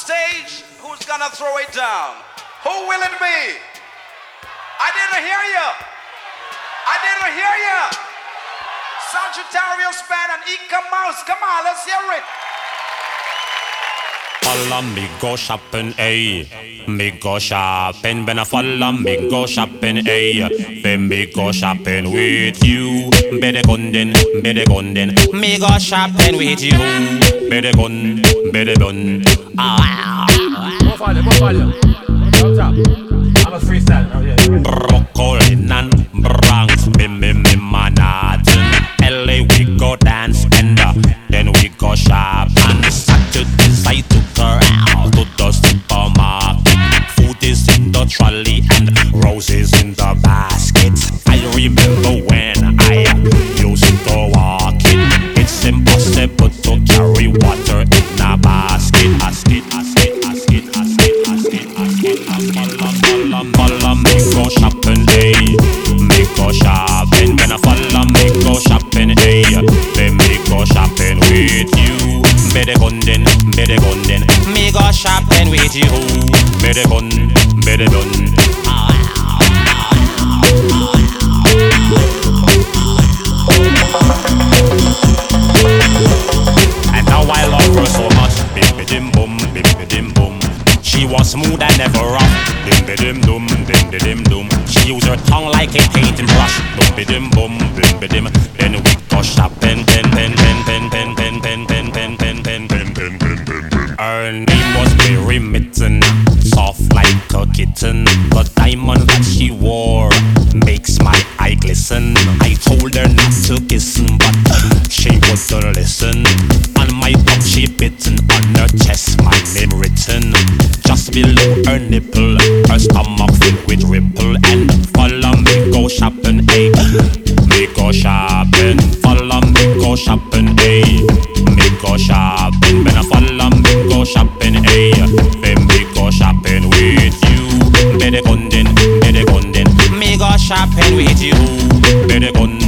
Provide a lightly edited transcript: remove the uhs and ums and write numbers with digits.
stage, who's gonna throw it down? Who will it be? I didn't hear you. I didn't hear you. Sagittarius Band and Ika Mouse. Come on, let's hear it. Follow me go shopping, ayy. Me go shopping, when I follow me go shopping, ayy. When me go shopping with you, better gun then. Me go shopping with you, better gun. Ah. More volume. I'm a freestyle now, yeah. Brooklyn and Bronx, me Manhattan. LA we go dance and then we go shop. And Saturdays I took her out to the supermarket. Food is in the trolley and roses in the basket. I remember when I used to walk it. It's impossible to carry water in a basket. Follow me go shopping, ayy. Me go shopping, when I follow me go shopping, ayy. Then me go shopping with you, better gun then. Me go shopping with you, better gun. And now I love her so much, bim boom. She was smooth and never rough. Dim dum. She used her tongue like a painting brush. Dim boom. Then we go shopping. Her name was Mary Mitten, soft like a kitten. The diamond that she wore makes my eye glisten. I told her not to kiss, but she wouldn't listen. On my tongue she bitten, on her chest my name written. Just below her nipple, her stomach filled with ripple. And follow me go shopping, ayy. Me go shopping, follow me go shopping, ayy. Me go shopping, when I follow me go shopping, ayy. Then me go shopping with you, better gun then. Me go shopping with you, better gun.